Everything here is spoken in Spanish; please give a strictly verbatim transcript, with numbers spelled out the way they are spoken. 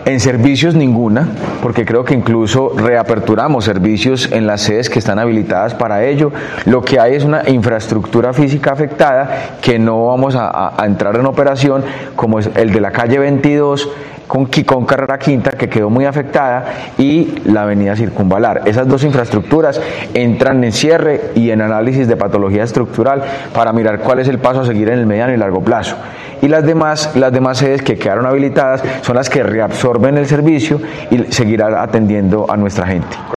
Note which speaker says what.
Speaker 1: En servicios ninguna, porque creo que incluso reaperturamos servicios en las sedes que están habilitadas para ello. Lo que hay es una infraestructura física afectada que no vamos a, a entrar en operación, como es el de la calle veintidós con, con Carrera Quinta, que quedó muy afectada, y la avenida Circunvalar. Esas dos infraestructuras entran en cierre y en análisis de patología estructural para mirar cuál es el paso a seguir en el mediano y largo plazo. Y las demás, las demás sedes que quedaron habilitadas son las que reabsorben el servicio y seguirán atendiendo a nuestra gente.